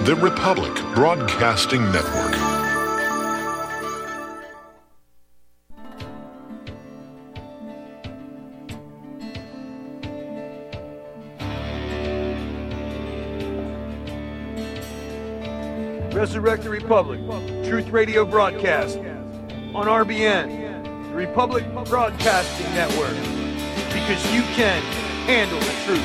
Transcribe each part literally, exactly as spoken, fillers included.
The Republic Broadcasting Network. Resurrect the Republic, Truth Radio broadcast on R B N, the Republic Broadcasting Network, because you can handle the truth.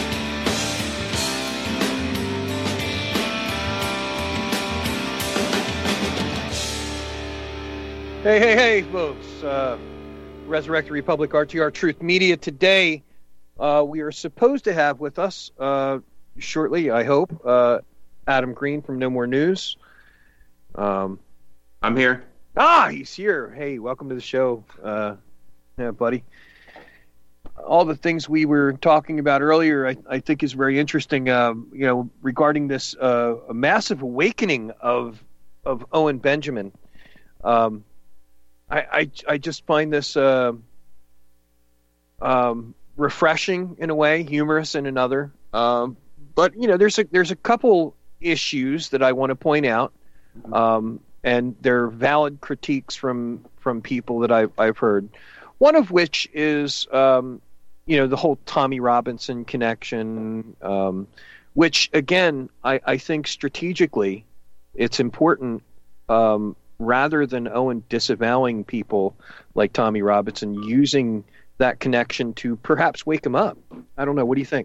Hey, hey, hey, folks. Uh, Resurrect the Republic, R T R Truth Media. Today, uh, we are supposed to have with us, uh, shortly, I hope, uh, Adam Green from No More News. Um, I'm here. Ah, he's here. Hey, welcome to the show, uh, yeah, buddy. All the things we were talking about earlier, I, I think, is very interesting. Um, you know, regarding this uh, a massive awakening of of Owen Benjamin. Um, I, I I just find this uh, um, refreshing in a way, humorous in another. Um, but you know, there's a there's a couple issues that I want to point out, um, and they're valid critiques from from people that I've I've heard. One of which is, um, you know, the whole Tommy Robinson connection, um, which again I, I think strategically it's important, um, rather than Owen disavowing people like Tommy Robinson, using that connection to perhaps wake him up. I don't know. What do you think?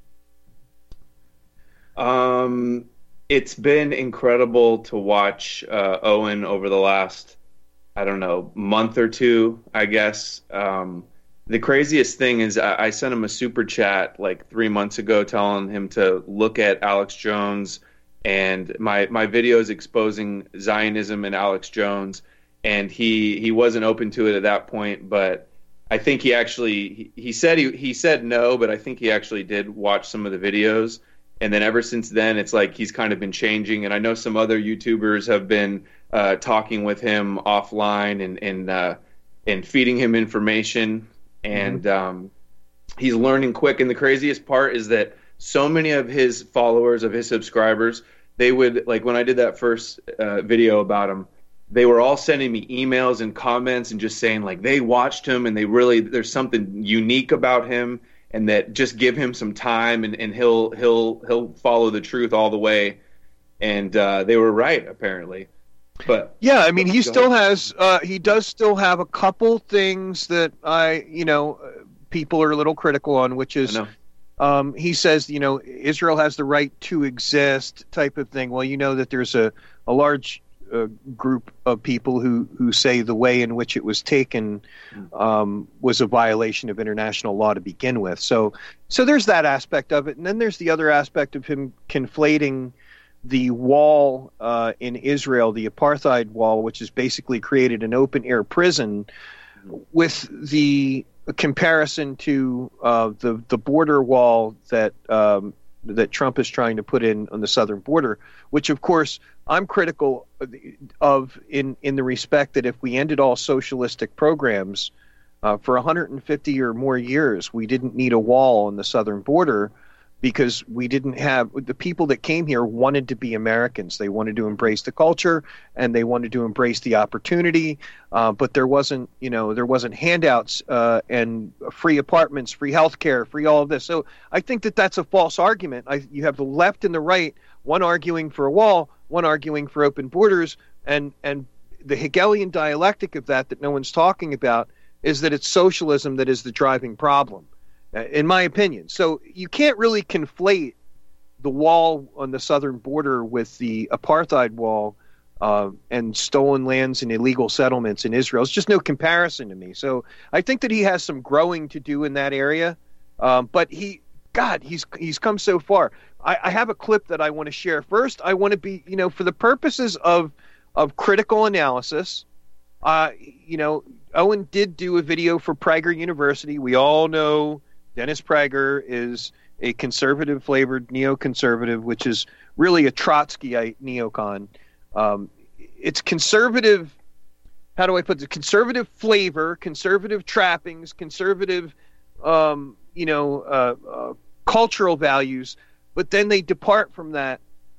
Um. It's been incredible to watch uh, Owen over the last, I don't know, month or two, I guess. Um, the craziest thing is I, I sent him a super chat like three months ago telling him to look at Alex Jones and my, my videos exposing Zionism and Alex Jones. And he, he wasn't open to it at that point, but I think he actually, he, he said he, he said no, but I think he actually did watch some of the videos. And then ever since then, it's like he's kind of been changing. And I know some other YouTubers have been uh, talking with him offline and and, uh, and feeding him information. And mm-hmm. um, he's learning quick. And the craziest part is that so many of his followers, of his subscribers, they would, like when I did that first uh, video about him, they were all sending me emails and comments and just saying like they watched him and they really, there's something unique about him. And that just give him some time, and, and he'll he'll he'll follow the truth all the way. And uh, they were right, apparently. But yeah, I mean, he still ahead. has uh, he does still have a couple things that I you know people are a little critical on, which is um, he says you know Israel has the right to exist type of thing. Well, you know that there's a a large uh, group of people who who say the way in which it was taken um, was a violation of international law to begin with. So, so there's that aspect of it, and then there's the other aspect of him conflating the wall uh, in Israel, the apartheid wall, which has basically created an open air prison, with the comparison to uh, the the border wall that um, that Trump is trying to put in on the southern border, which of course I'm critical of in, in the respect that if we ended all socialistic programs uh, for one hundred fifty or more years, we didn't need a wall on the southern border because we didn't have the people that came here wanted to be Americans. They wanted to embrace the culture and they wanted to embrace the opportunity. Uh, but there wasn't, you know, there wasn't handouts uh, and free apartments, free health care, free all of this. So I think that that's a false argument. I, you have the left and the right, one arguing for a wall, one arguing for open borders. And, and the Hegelian dialectic of that that no one's talking about is that it's socialism that is the driving problem, in my opinion. So you can't really conflate the wall on the southern border with the apartheid wall uh, and stolen lands and illegal settlements in Israel. It's just no comparison to me. So I think that he has some growing to do in that area. Um, but he, God, he's he's come so far. I, I have a clip that I want to share. First, I want to be, you know, for the purposes of of critical analysis, uh, you know, Owen did do a video for Prager University. We all know Dennis Prager is a conservative-flavored neoconservative, which is really a Trotskyite neocon. Um, it's conservative, how do I put it? Conservative flavor, conservative trappings, conservative, um, you know, uh, uh, cultural values, but then they depart from that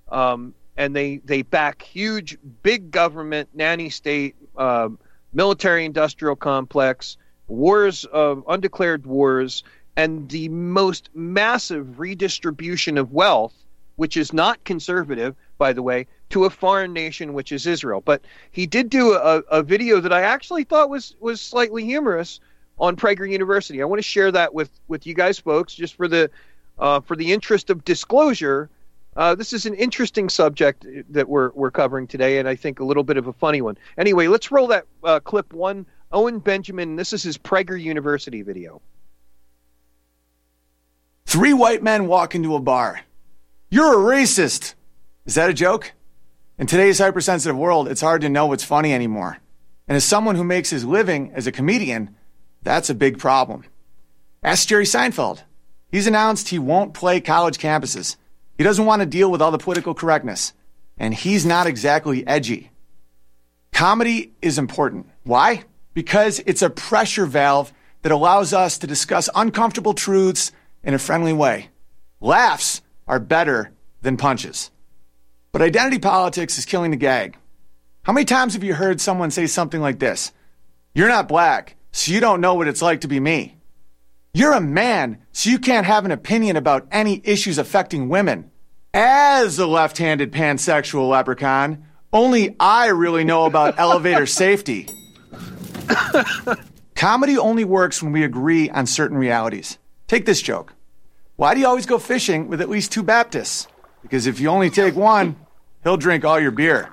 um, and they they back huge, big government, nanny state, uh, military-industrial complex, wars of undeclared wars, and the most massive redistribution of wealth, which is not conservative, by the way, to a foreign nation, which is Israel. But he did do a, a video that I actually thought was was slightly humorous on Prager University. I want to share that with, with you guys, folks, just for the uh, for the interest of disclosure. Uh, this is an interesting subject that we're we're covering today, and I think a little bit of a funny one. Anyway, let's roll that uh, clip one. Owen Benjamin, this is his Prager University video. Three white men walk into a bar. You're a racist. Is that a joke? In today's hypersensitive world, it's hard to know what's funny anymore. And as someone who makes his living as a comedian, that's a big problem. Ask Jerry Seinfeld. He's announced he won't play college campuses. He doesn't want to deal with all the political correctness. And he's not exactly edgy. Comedy is important. Why? Because it's a pressure valve that allows us to discuss uncomfortable truths in a friendly way. Laughs are better than punches. But identity politics is killing the gag. How many times have you heard someone say something like this? You're not black, so you don't know what it's like to be me. You're a man, so you can't have an opinion about any issues affecting women. As a left-handed pansexual leprechaun, only I really know about elevator safety. Comedy only works when we agree on certain realities. Take this joke. Why do you always go fishing with at least two Baptists? Because if you only take one, he'll drink all your beer.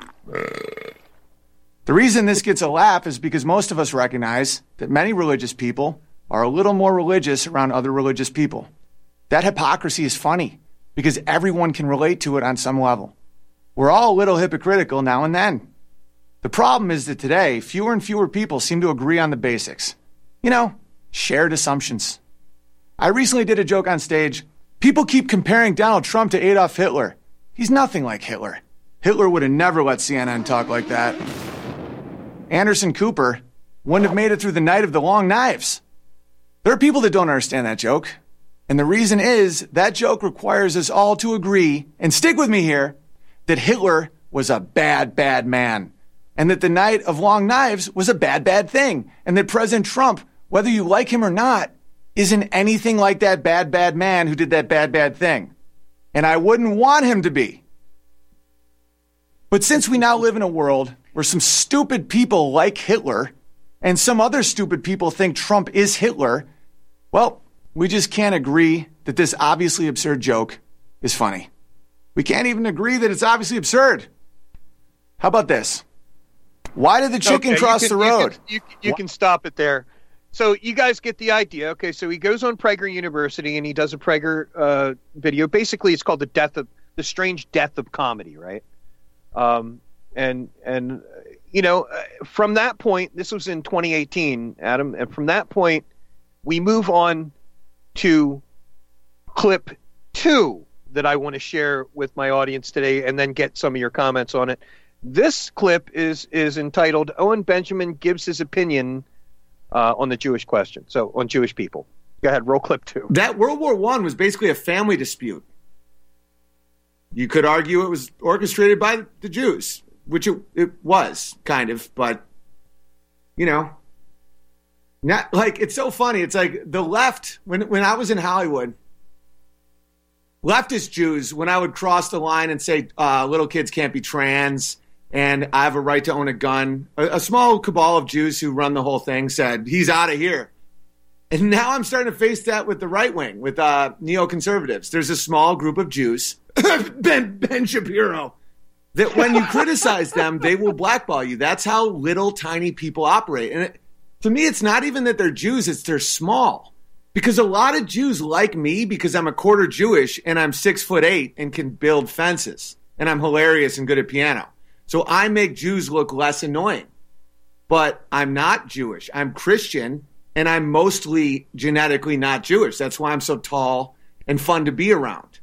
The reason this gets a laugh is because most of us recognize that many religious people are a little more religious around other religious people. That hypocrisy is funny because everyone can relate to it on some level. We're all a little hypocritical now and then. The problem is that today, fewer and fewer people seem to agree on the basics. You know, shared assumptions. I recently did a joke on stage. People keep comparing Donald Trump to Adolf Hitler. He's nothing like Hitler. Hitler would have never let C N N talk like that. Anderson Cooper wouldn't have made it through the night of the long knives. There are people that don't understand that joke. And the reason is that joke requires us all to agree, and stick with me here, that Hitler was a bad, bad man. And that the night of long knives was a bad, bad thing. And that President Trump, whether you like him or not, isn't anything like that bad, bad man who did that bad, bad thing. And I wouldn't want him to be. But since we now live in a world where some stupid people like Hitler and some other stupid people think Trump is Hitler, well, we just can't agree that this obviously absurd joke is funny. We can't even agree that it's obviously absurd. How about this? Why did the chicken okay, cross can, the road? You, can, you, you can stop it there. So you guys get the idea. Okay, so he goes on Prager University and he does a Prager uh, video. Basically, it's called the death of the strange death of comedy, right? Um, and and you know, from that point, this was in twenty eighteen, Adam, and from that point, we move on to clip two that I want to share with my audience today, and then get some of your comments on it. This clip is is entitled "Owen Benjamin Gives His Opinion uh, on the Jewish Question." So on Jewish people. Go ahead, roll clip two. That World War One was basically a family dispute. You could argue it was orchestrated by the Jews, which it, it was kind of, but you know, not like it's so funny. It's like the left when when I was in Hollywood. Leftist Jews, when I would cross the line and say uh, little kids can't be trans and I have a right to own a gun, a, a small cabal of Jews who run the whole thing said, he's out of here. And now I'm starting to face that with the right wing, with uh, neoconservatives. There's a small group of Jews, Ben, Ben Shapiro, that when you criticize them, they will blackball you. That's how little tiny people operate. And it, to me, it's not even that they're Jews, it's they're small. Because a lot of Jews like me because I'm a quarter Jewish and I'm six foot eight and can build fences. And I'm hilarious and good at piano. So I make Jews look less annoying. But I'm not Jewish. I'm Christian and I'm mostly genetically not Jewish. That's why I'm so tall and fun to be around.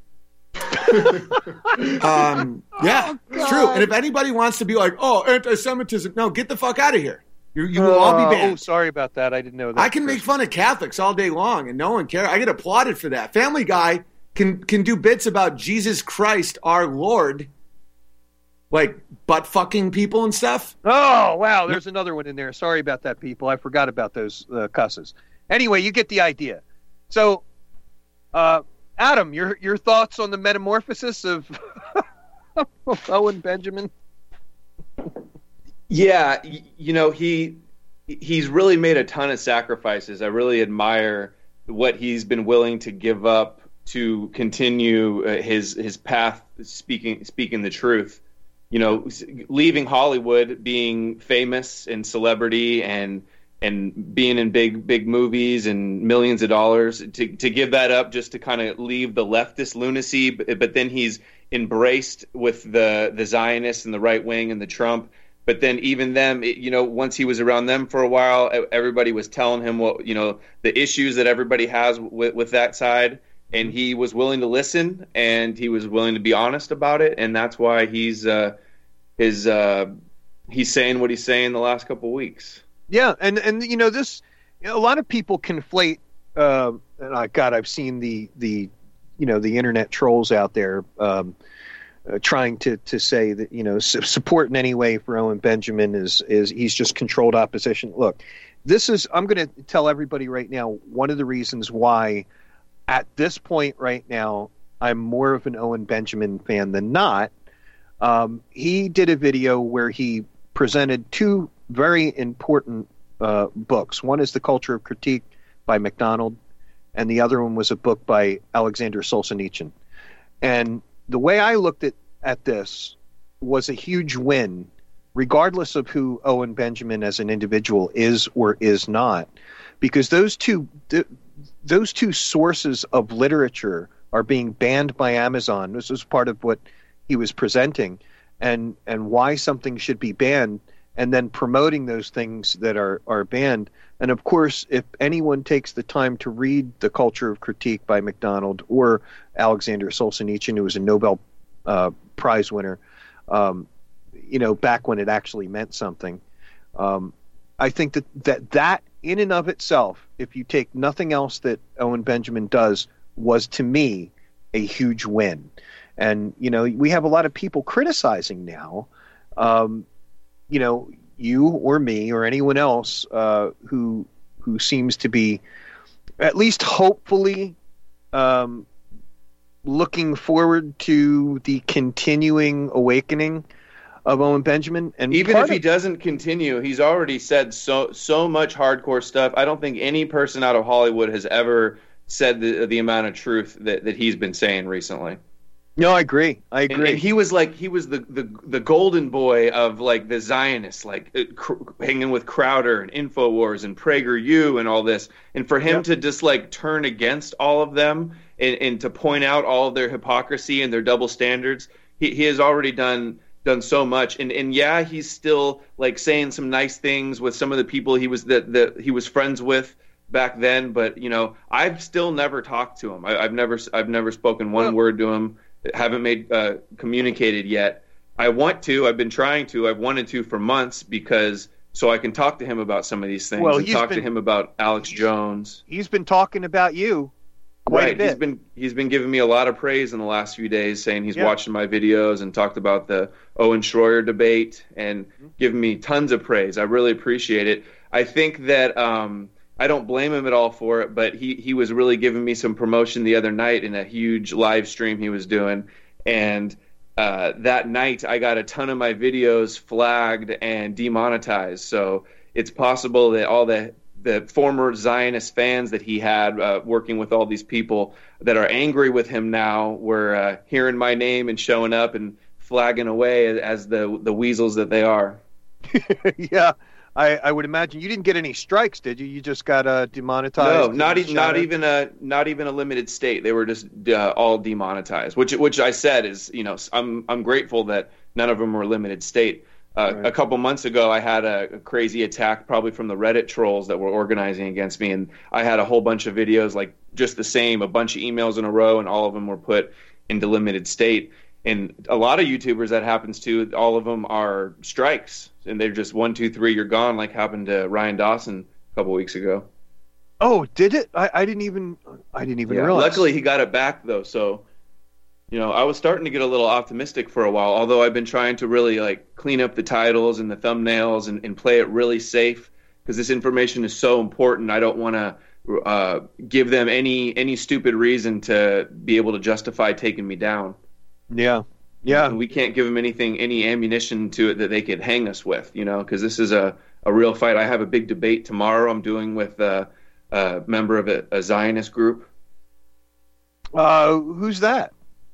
um, yeah, oh, it's true. And if anybody wants to be like, oh, anti-Semitism, no, get the fuck out of here. You, you will uh, all be banned. Oh, sorry about that. I didn't know that. I can make fun of Catholics all day long, and no one cares. I get applauded for that. Family Guy can can do bits about Jesus Christ, our Lord, like butt fucking people and stuff. Oh, wow. There's another one in there. Sorry about that, people. I forgot about those uh, cusses. Anyway, you get the idea. So, uh, Adam, your your thoughts on the metamorphosis of, of Owen Benjamin? Yeah, you know, he he's really made a ton of sacrifices. I really admire what he's been willing to give up to continue uh, his his path, speaking speaking the truth. You know, leaving Hollywood, being famous and celebrity, and and being in big big movies and millions of dollars, to to give that up just to kind of leave the leftist lunacy. But, but then he's embraced with the the Zionists and the right wing and the Trump. But then even them, it, you know, once he was around them for a while, everybody was telling him what, you know, the issues that everybody has with, with that side. And he was willing to listen, and he was willing to be honest about it. And that's why he's uh, his uh, he's saying what he's saying the last couple of weeks. Yeah. And, and you know, this, you know, a lot of people conflate. Uh, and I, God, I've seen the, the, you know, the internet trolls out there um, Uh, trying to, to say that, you know, su- support in any way for Owen Benjamin is is he's just controlled opposition. Look, this is, I'm going to tell everybody right now, one of the reasons why at this point right now, I'm more of an Owen Benjamin fan than not. Um, he did a video where he presented two very important uh, books. One is The Culture of Critique by MacDonald, and the other one was a book by Alexander Solzhenitsyn. And the way I looked at, at this was a huge win, regardless of who Owen Benjamin as an individual is or is not, because those two th- those two sources of literature are being banned by Amazon. This was part of what he was presenting, and and why something should be banned, and then promoting those things that are, are banned. And of course, if anyone takes the time to read The Culture of Critique by MacDonald or Alexander Solzhenitsyn, who was a Nobel uh, Prize winner, um, you know, back when it actually meant something, um, I think that, that that in and of itself, if you take nothing else that Owen Benjamin does, was to me a huge win. And, you know, we have a lot of people criticizing now, um, you know, you or me or anyone else uh, who who seems to be at least hopefully um, looking forward to the continuing awakening of Owen Benjamin. And even if of, he doesn't continue, he's already said so so much hardcore stuff. I don't think any person out of Hollywood has ever said the the amount of truth that, that he's been saying recently. No, I agree. I agree. And, and he was like, he was the, the, the golden boy of like the Zionists, like uh, cr- hanging with Crowder and InfoWars and PragerU and all this. And for him yep. to just like turn against all of them and, and to point out all of their hypocrisy and their double standards, he, he has already done done so much. And and yeah, he's still like saying some nice things with some of the people he was that that he was friends with back then. But you know, I've still never talked to him. I, I've never I've never spoken one well, word to him. Haven't made uh, communicated yet. I want to. I've been trying to. I've wanted to for months because so I can talk to him about some of these things. Well, and talk been, to him about Alex Jones. He's been talking about you. Quite right. a bit. He's been he's been giving me a lot of praise in the last few days, saying he's yeah. watching my videos and talked about the Owen Schroyer debate and mm-hmm. giving me tons of praise. I really appreciate it. I think that. Um, I don't blame him at all for it, but he, he was really giving me some promotion the other night in a huge live stream he was doing. And uh, that night I got a ton of my videos flagged and demonetized. So it's possible that all the, the former Zionist fans that he had uh, working with all these people that are angry with him now were uh, hearing my name and showing up and flagging away as the, the weasels that they are. Yeah. I, I would imagine you didn't get any strikes, did you? You just got uh, demonetized. No, not even not even a not even a limited state. They were just uh, all demonetized, which which I said is, you know, I'm I'm grateful that none of them were limited state. Uh, right. A couple months ago, I had a, a crazy attack, probably from the Reddit trolls that were organizing against me, and I had a whole bunch of videos like just the same, a bunch of emails in a row, and all of them were put into limited state. And a lot of YouTubers that happens to, all of them are strikes, and they're just one, two, three, you're gone, like happened to Ryan Dawson a couple weeks ago. Oh, did it? I, I didn't even I didn't even yeah, realize. Luckily, he got it back though. So You know, I was starting to get a little optimistic for a while, although I've been trying to really like clean up the titles and the thumbnails and, and play it really safe because this information is so important. I don't want to uh, give them any any stupid reason to be able to justify taking me down. Yeah, yeah. And we can't give them anything, any ammunition to it that they could hang us with, you know, because this is a, a real fight. I have a big debate tomorrow I'm doing with uh, a member of a, a Zionist group. Uh, who's that?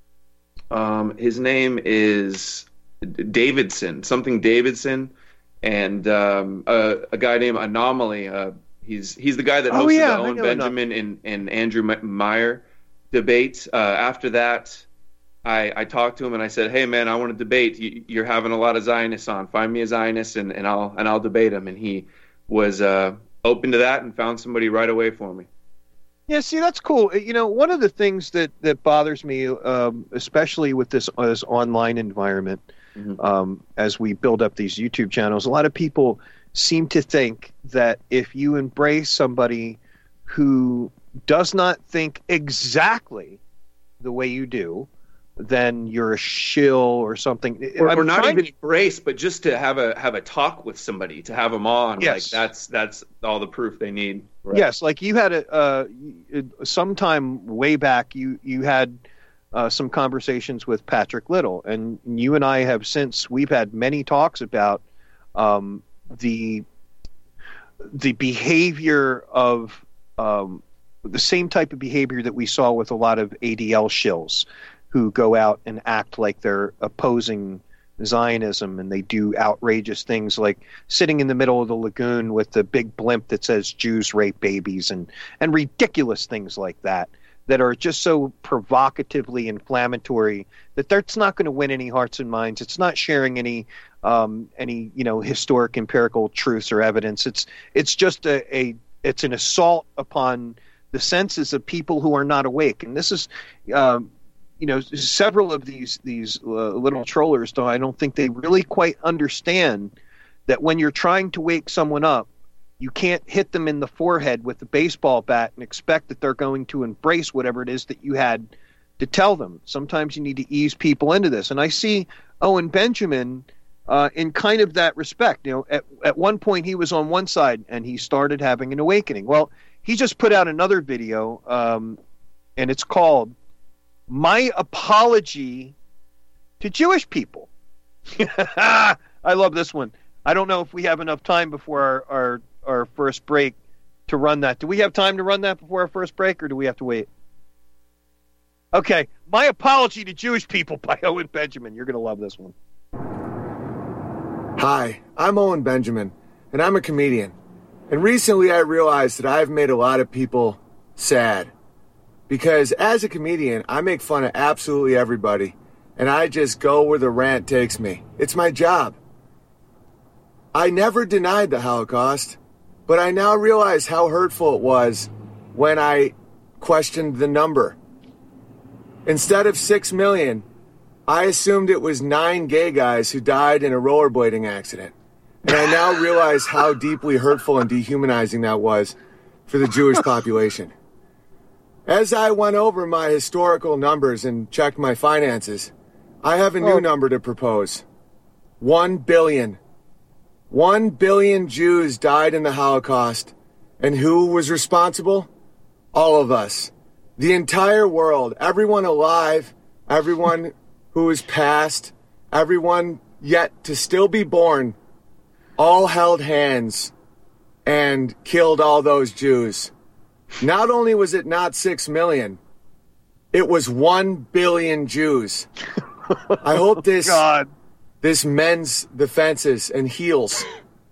Um, his name is Davidson, something Davidson, and um, a, a guy named Anomaly. Uh, he's he's the guy that hosted oh, yeah, the Owen Benjamin and, and Andrew Meyer debate. Uh, after that, I, I talked to him and I said, "Hey man, I want to debate. You, you're having a lot of Zionists on. Find me a Zionist and, and I'll and I'll debate him." And he was uh, open to that and found somebody right away for me. Yeah, see, that's cool. You know, one of the things that, that bothers me, um, especially with this, uh, this online environment, mm-hmm. um, as we build up these YouTube channels, a lot of people seem to think that if you embrace somebody who does not think exactly the way you do, then you're a shill or something. Or, or not even embrace, but just to have a have a talk with somebody, to have them on. Yes. Like that's that's all the proof they need. Right? Yes, like you had a uh, sometime way back. You you had uh, some conversations with Patrick Little, and you and I have since we've had many talks about um, the the behavior of um, the same type of behavior that we saw with a lot of A D L shills, who go out and act like they're opposing Zionism, and they do outrageous things like sitting in the middle of the lagoon with the big blimp that says Jews rape babies, and, and ridiculous things like that, that are just so provocatively inflammatory that that's not going to win any hearts and minds. It's not sharing any um, any you know historic empirical truths or evidence. It's it's just a, a it's an assault upon the senses of people who are not awake. And this is um, you know, several of these these uh, little trollers, though, I don't think they really quite understand that when you're trying to wake someone up, you can't hit them in the forehead with a baseball bat and expect that they're going to embrace whatever it is that you had to tell them. Sometimes you need to ease people into this. And I see Owen Benjamin uh, in kind of that respect. You know, at, at one point he was on one side and he started having an awakening. Well, he just put out another video, um, and it's called My Apology to Jewish People. I love this one. I don't know if we have enough time before our, our, our first break to run that. Do we have time to run that before our first break, or do we have to wait? Okay. My Apology to Jewish People by Owen Benjamin. You're going to love this one. Hi, I'm Owen Benjamin, and I'm a comedian. And recently I realized that I've made a lot of people sad. Because as a comedian, I make fun of absolutely everybody, and I just go where the rant takes me. It's my job. I never denied the Holocaust, but I now realize how hurtful it was when I questioned the number. Instead of six million, I assumed it was nine gay guys who died in a rollerblading accident. And I now realize how deeply hurtful and dehumanizing that was for the Jewish population. As I went over my historical numbers and checked my finances, I have a new oh. number to propose. One billion. One billion Jews died in the Holocaust. And who was responsible? All of us. The entire world. Everyone alive. Everyone who is past. Everyone yet to still be born. All held hands and killed all those Jews. Not only was it not six million, it was one billion Jews. I hope this God. this mends the fences and heals.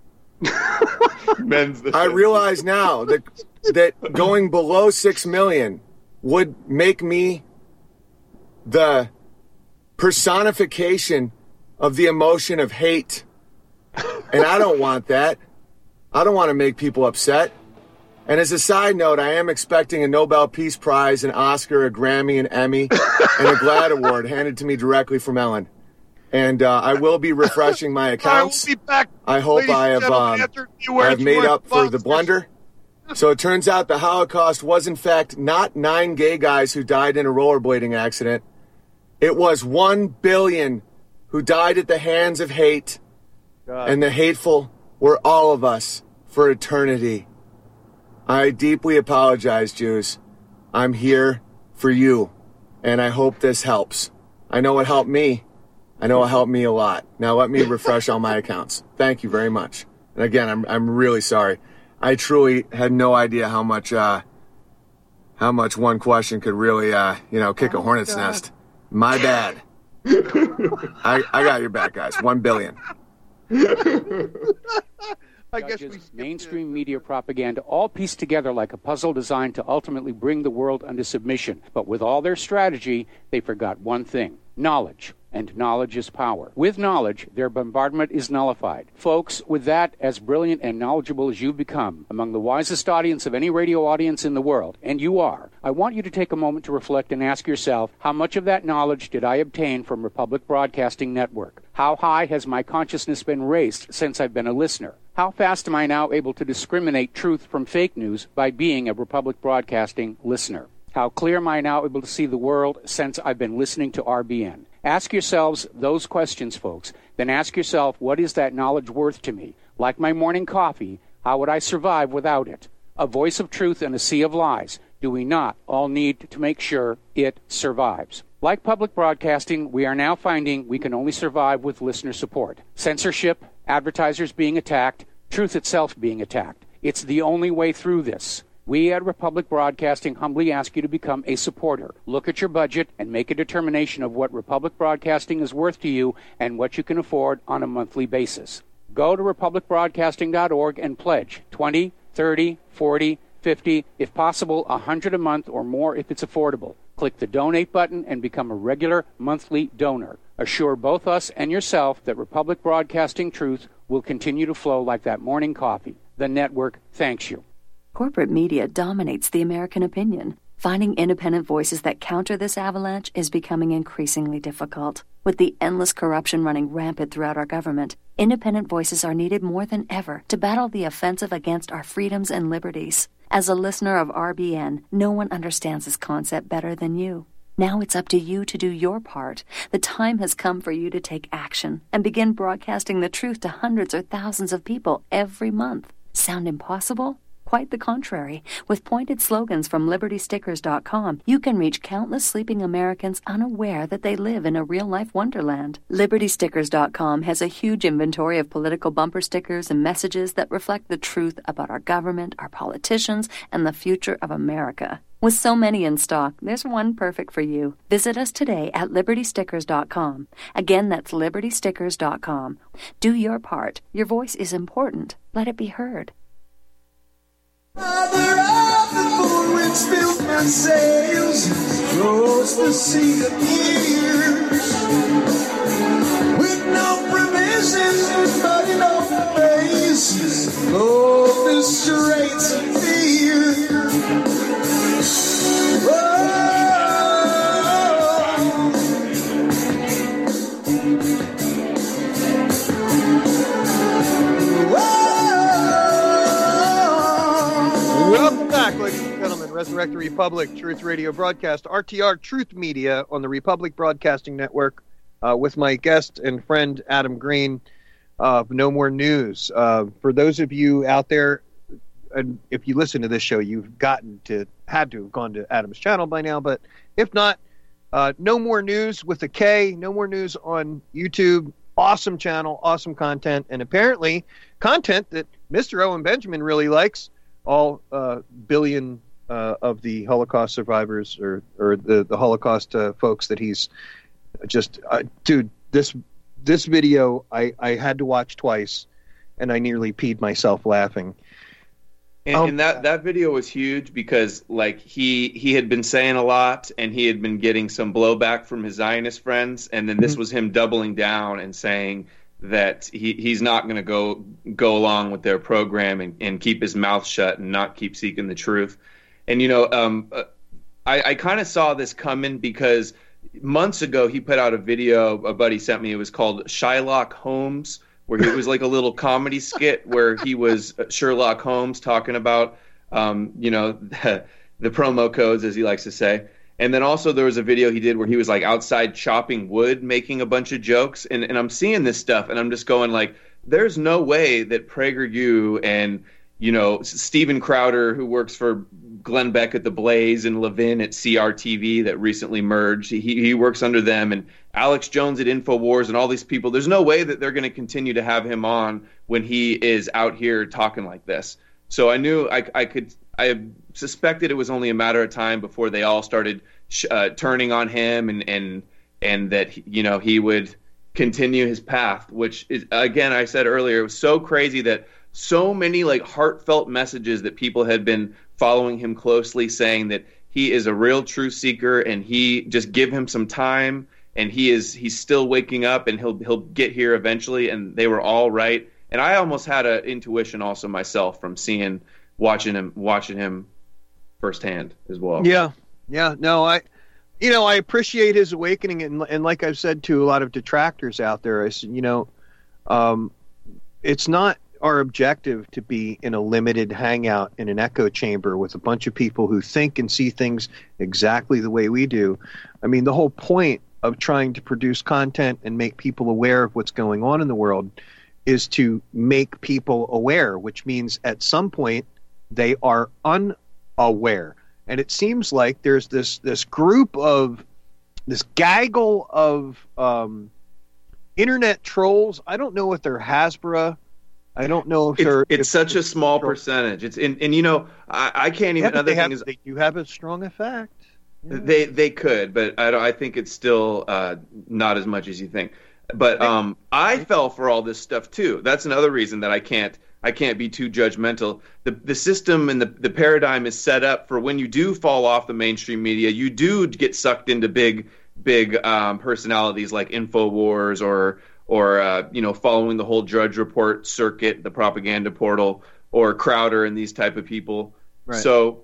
Mends the I realize now that that going below six million would make me the personification of the emotion of hate. And I don't want that. I don't want to make people upset. And as a side note, I am expecting a Nobel Peace Prize, an Oscar, a Grammy, an Emmy, and a GLAAD Award handed to me directly from Ellen. And uh, I will be refreshing my accounts. I will be back. I hope I have um, I've made up for the blunder. So it turns out the Holocaust was, in fact, not nine gay guys who died in a rollerblading accident. It was one billion who died at the hands of hate, God. And the hateful were all of us for eternity. I deeply apologize, Jews. I'm here for you, and I hope this helps. I know it helped me. I know it helped me a lot. Now let me refresh all my accounts. Thank you very much. And again, I'm I'm really sorry. I truly had no idea how much uh, how much one question could really uh, you know kick oh, a hornet's God. nest. My bad. I I got your back, guys. One billion. I guess we mainstream it. media propaganda all pieced together like a puzzle designed to ultimately bring the world under submission. But with all their strategy, they forgot one thing: knowledge. And knowledge is power. With knowledge, their bombardment is nullified. Folks, with that, as brilliant and knowledgeable as you've become, among the wisest audience of any radio audience in the world, and you are, I want you to take a moment to reflect and ask yourself, how much of that knowledge did I obtain from Republic Broadcasting Network? How high has my consciousness been raised since I've been a listener? How fast am I now able to discriminate truth from fake news by being a Republic Broadcasting listener? How clear am I now able to see the world since I've been listening to R B N? Ask yourselves those questions, folks. Then ask yourself, what is that knowledge worth to me? Like my morning coffee, how would I survive without it? A voice of truth in a sea of lies. Do we not all need to make sure it survives? Like public broadcasting, we are now finding we can only survive with listener support. Censorship, advertisers being attacked, truth itself being attacked. It's the only way through this. We at Republic Broadcasting humbly ask you to become a supporter. Look at your budget and make a determination of what Republic Broadcasting is worth to you and what you can afford on a monthly basis. Go to republic broadcasting dot org and pledge twenty, thirty, forty, fifty, if possible, one hundred a month or more if it's affordable. Click the donate button and become a regular monthly donor. Assure both us and yourself that Republic Broadcasting truth will continue to flow like that morning coffee. The network thanks you. Corporate media dominates the American opinion. Finding independent voices that counter this avalanche is becoming increasingly difficult. With the endless corruption running rampant throughout our government, independent voices are needed more than ever to battle the offensive against our freedoms and liberties. As a listener of R B N, no one understands this concept better than you. Now it's up to you to do your part. The time has come for you to take action and begin broadcasting the truth to hundreds or thousands of people every month. Sound impossible? Quite the contrary. With pointed slogans from liberty stickers dot com, you can reach countless sleeping Americans unaware that they live in a real-life wonderland. liberty stickers dot com has a huge inventory of political bumper stickers and messages that reflect the truth about our government, our politicians, and the future of America. With so many in stock, there's one perfect for you. Visit us today at liberty stickers dot com. Again, that's liberty stickers dot com. Do your part. Your voice is important. Let it be heard. Mother of the moon, which fills my sails, flows the sea of years, with no provision, but in open face, oh, the straits of fear. Welcome back, ladies and gentlemen. Resurrect the Republic, Truth Radio broadcast, R T R Truth Media on the Republic Broadcasting Network, uh, with my guest and friend Adam Green of No More News. Uh, for those of you out there, and if you listen to this show, you've gotten to, had to have gone to Adam's channel by now, but if not, uh, No More News with a K, No More News on YouTube. Awesome channel, awesome content, and apparently content that Mister Owen Benjamin really likes. All uh, billion uh, of the Holocaust survivors, or or the the Holocaust uh, folks that he's just, uh, dude. This this video I I had to watch twice, and I nearly peed myself laughing. And, um, and that that video was huge because like he he had been saying a lot, and he had been getting some blowback from his Zionist friends, and then this mm-hmm. was him doubling down and saying that he, he's not going to go go along with their program and, and keep his mouth shut and not keep seeking the truth. And, you know, um, I, I kind of saw this coming because months ago he put out a video a buddy sent me. It was called Shylock Holmes, where it was like a little comedy skit where he was Sherlock Holmes talking about, um, you know, the, the promo codes, as he likes to say. And then also there was a video he did where he was like outside chopping wood, making a bunch of jokes. And, and I'm seeing this stuff and I'm just going like, there's no way that PragerU and, you know, Steven Crowder, who works for Glenn Beck at The Blaze, and Levin at C R T V that recently merged, he, he works under them, and Alex Jones at InfoWars and all these people, there's no way that they're going to continue to have him on when he is out here talking like this. So I knew I, I could, I suspected it was only a matter of time before they all started uh, turning on him, and, and, and that, you know, he would continue his path, which is, again, I said earlier, it was so crazy that so many like heartfelt messages that people had been following him closely, saying that he is a real truth seeker and he just give him some time and he is he's still waking up and he'll he'll get here eventually, and they were all right. And I almost had an intuition also myself from seeing watching him watching him firsthand as well. Yeah. Yeah. No, I you know, I appreciate his awakening, and and like I've said to a lot of detractors out there, I said, you know, um it's not our objective to be in a limited hangout in an echo chamber with a bunch of people who think and see things exactly the way we do. I mean, the whole point of trying to produce content and make people aware of what's going on in the world is to make people aware, which means at some point they are unaware. And it seems like there's this this group of, this gaggle of um, internet trolls. I don't know if they're Hasbro. I don't know if it's, they're. It's if such a small percentage. It's in, and you know, I, I can't even. Yeah, another they thing have, is they do have a strong effect. Yeah. They they could, but I don't, I think it's still uh, not as much as you think. But um, I fell for all this stuff too. That's another reason that I can't I can't be too judgmental. The the system and the the paradigm is set up for when you do fall off the mainstream media, you do get sucked into big big um, personalities like InfoWars or. or, uh, you know, following the whole Drudge Report circuit, the propaganda portal, or Crowder and these type of people. Right. So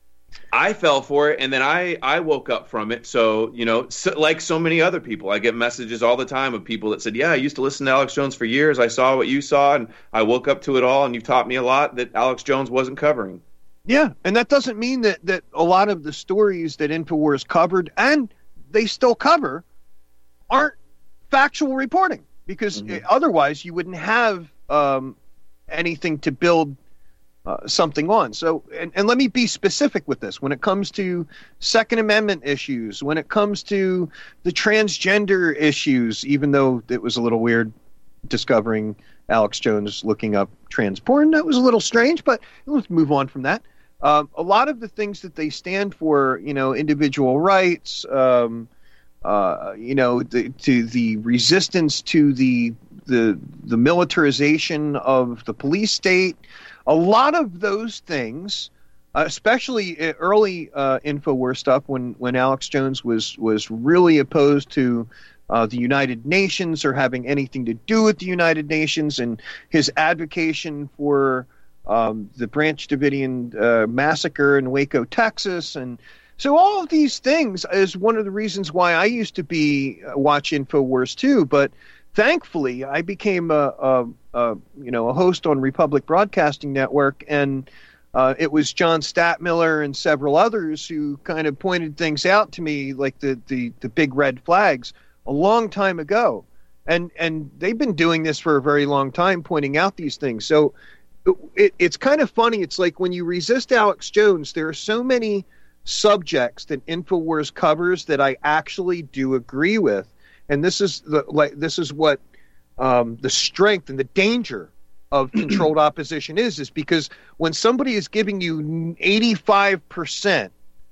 I fell for it, and then I, I woke up from it. So, you know, so, like so many other people, I get messages all the time of people that said, yeah, I used to listen to Alex Jones for years. I saw what you saw, and I woke up to it all, and you've taught me a lot that Alex Jones wasn't covering. Yeah, and that doesn't mean that, that a lot of the stories that InfoWars covered, and they still cover, aren't factual reporting. Because mm-hmm. otherwise you wouldn't have um, anything to build uh, something on. So, and, and let me be specific with this. When it comes to Second Amendment issues, when it comes to the transgender issues, even though it was a little weird discovering Alex Jones looking up trans porn, that was a little strange, but let's move on from that. Um, a lot of the things that they stand for, you know, individual rights, um, Uh, you know, the, to the resistance to the the the militarization of the police state, a lot of those things, uh, especially early uh, InfoWars stuff, when when Alex Jones was was really opposed to uh, the United Nations or having anything to do with the United Nations, and his advocacy for um, the Branch Davidian uh, massacre in Waco, Texas, and so all of these things is one of the reasons why I used to be uh, watch InfoWars too. But thankfully, I became a, a, a you know a host on Republic Broadcasting Network, and uh, it was John Statmiller and several others who kind of pointed things out to me, like the, the, the big red flags, a long time ago. And and they've been doing this for a very long time, pointing out these things. So it, it's kind of funny. It's like when you resist Alex Jones, there are so many subjects that InfoWars covers that I actually do agree with, and this is the like this is what um, the strength and the danger of controlled opposition is is because when somebody is giving you eighty-five percent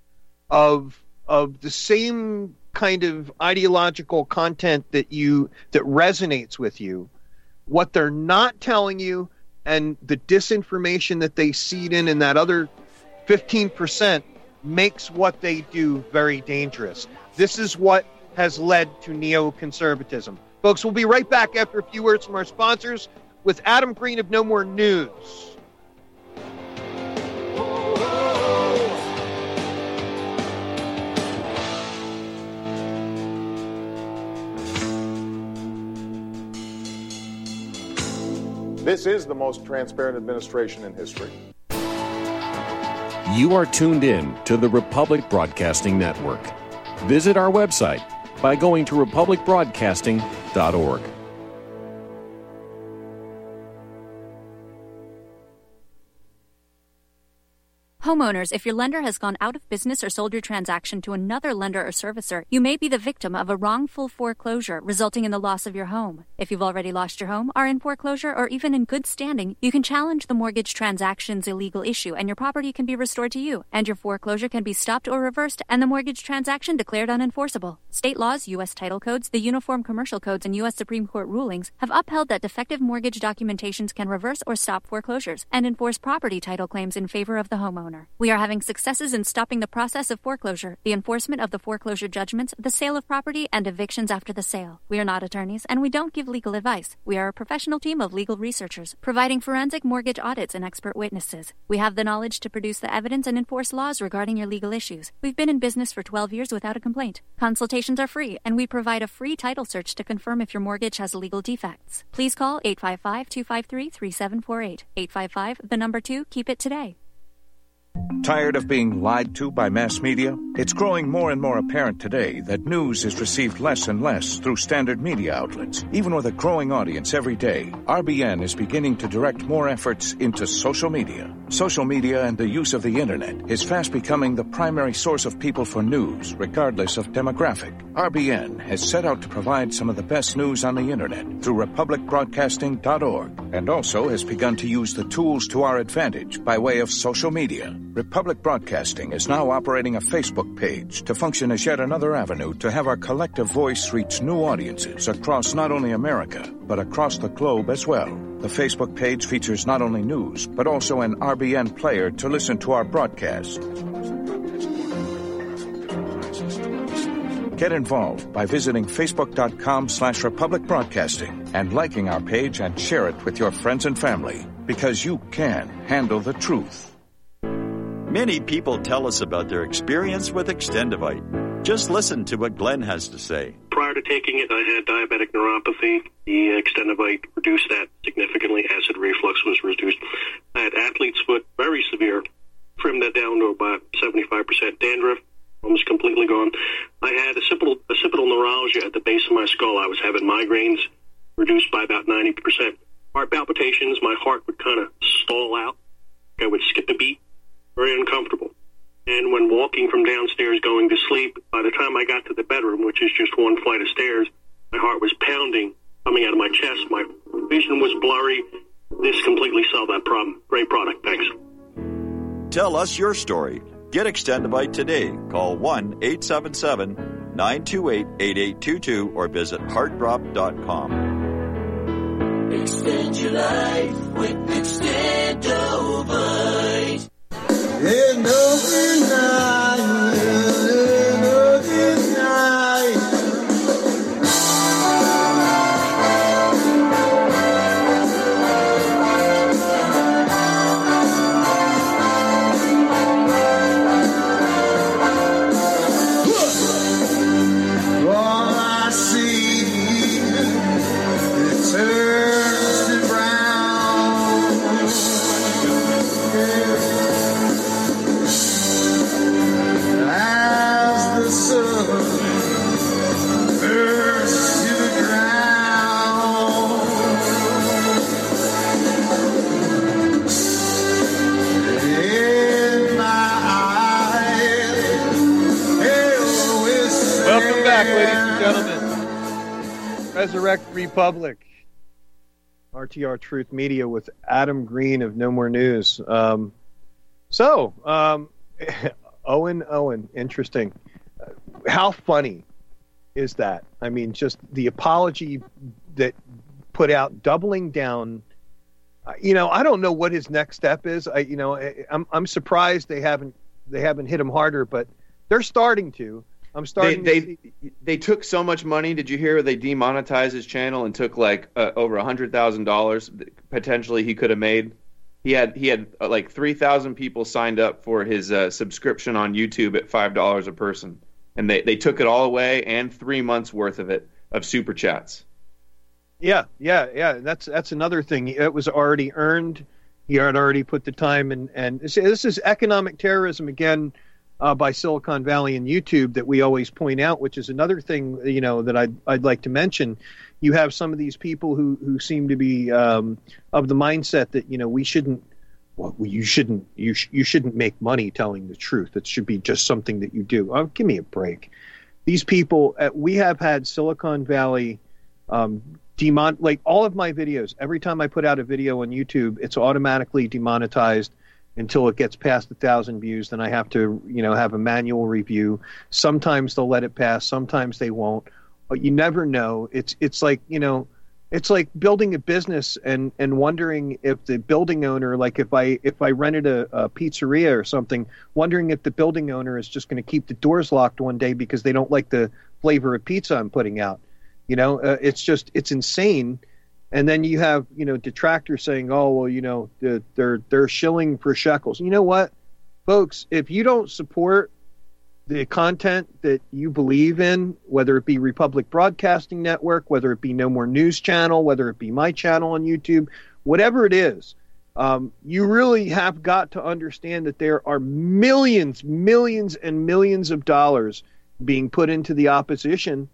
of of the same kind of ideological content that you that resonates with you, what they're not telling you and the disinformation that they seed in in that other fifteen percent makes what they do very dangerous. This is what has led to neoconservatism. Folks, we'll be right back after a few words from our sponsors with Adam Green of No More News. This is the most transparent administration in history. You are tuned in to the Republic Broadcasting Network. Visit our website by going to republic broadcasting dot org. Homeowners, if your lender has gone out of business or sold your transaction to another lender or servicer, you may be the victim of a wrongful foreclosure resulting in the loss of your home. If you've already lost your home, are in foreclosure, or even in good standing, you can challenge the mortgage transaction's illegal issue and your property can be restored to you, and your foreclosure can be stopped or reversed and the mortgage transaction declared unenforceable. State laws, U S title codes, the Uniform Commercial Codes, and U S Supreme Court rulings have upheld that defective mortgage documentations can reverse or stop foreclosures and enforce property title claims in favor of the homeowner. We are having successes in stopping the process of foreclosure, the enforcement of the foreclosure judgments, the sale of property, and evictions after the sale. We are not attorneys, and we don't give legal advice. We are a professional team of legal researchers, providing forensic mortgage audits and expert witnesses. We have the knowledge to produce the evidence and enforce laws regarding your legal issues. We've been in business for twelve years without a complaint. Consultations are free, and we provide a free title search to confirm if your mortgage has legal defects. Please call eight five five, two five three, three seven four eight. eight five five, the number two, keep it today. Tired of being lied to by mass media? It's growing more and more apparent today that news is received less and less through standard media outlets. Even with a growing audience every day, R B N is beginning to direct more efforts into social media. Social media and the use of the internet is fast becoming the primary source of people for news, regardless of demographic. R B N has set out to provide some of the best news on the internet through republic broadcasting dot org, and also has begun to use the tools to our advantage by way of social media. Republic Broadcasting is now operating a Facebook page to function as yet another avenue to have our collective voice reach new audiences across not only America, but across the globe as well. The Facebook page features not only news, but also an R B N player to listen to our broadcast. Get involved by visiting facebook.com slash Republic Broadcasting and liking our page and share it with your friends and family, because you can handle the truth. Many people tell us about their experience with Extendivite. Just listen to what Glenn has to say. Prior to taking it, I had diabetic neuropathy. The Extendivite reduced that significantly. Acid reflux was reduced. I had athlete's foot, very severe. Trimmed that down to about seventy-five percent. Dandruff, almost completely gone. I had occipital, occipital neuralgia at the base of my skull. I was having migraines, reduced by about ninety percent. Heart palpitations, my heart would kind of stall out. I would skip a beat. Very uncomfortable. And when walking from downstairs going to sleep, by the time I got to the bedroom, which is just one flight of stairs, my heart was pounding, coming out of my chest. My vision was blurry. This completely solved that problem. Great product. Thanks. Tell us your story. Get Extendivite today. Call one eight seven seven, nine two eight, eight eight two two or visit heart drop dot com. Extend your life with Extendivite. Ain't no denying, ain't no denying. All I see, it turns to brown. As the sun burns to the ground, in my eyes, Welcome back, ladies and gentlemen. Resurrect Republic. R T R Truth Media with Adam Green of No More News. Um, so, um, Owen, Owen, interesting. Uh, how funny is that? I mean, just the apology that put out, doubling down. Uh, you know, I don't know what his next step is. I, you know, I, I'm I'm surprised they haven't they haven't hit him harder, but they're starting to. I'm starting. They to they, see... they took so much money. Did you hear they demonetized his channel and took like uh, over a hundred thousand dollars potentially he could have made. He had he had uh, like three thousand people signed up for his uh, subscription on YouTube at five dollars a person, and they, they took it all away and three months worth of it of super chats. Yeah, yeah, yeah. That's that's another thing. It was already earned. he had already put the time and and this is economic terrorism again uh, by Silicon Valley and YouTube that we always point out, which is another thing, you know, that I'd I'd like to mention. You have some of these people who who seem to be um, of the mindset that, you know, we shouldn't. Well, you shouldn't you sh- you shouldn't make money telling the truth. It should be just something that you do. Oh, give me a break. These people, uh, we have had Silicon Valley um, demon like all of my videos. Every time I put out a video on YouTube, it's automatically demonetized until it gets past a thousand views. Then I have to, you know, have a manual review. Sometimes they'll let it pass. Sometimes they won't. But you never know. It's it's like, you know. It's like building a business and, and wondering if the building owner, like if I if I rented a, a pizzeria or something, wondering if the building owner is just going to keep the doors locked one day because they don't like the flavor of pizza I'm putting out. You know, uh, it's just it's insane. And then you have, you know, detractors saying, oh, well, you know, they're they're, they're shilling for shekels. You know what, folks, if you don't support the content that you believe in, whether it be Republic Broadcasting Network, whether it be No More News Channel, whether it be my channel on YouTube, whatever it is, um, you really have got to understand that there are millions, millions and millions of dollars being put into the opposition,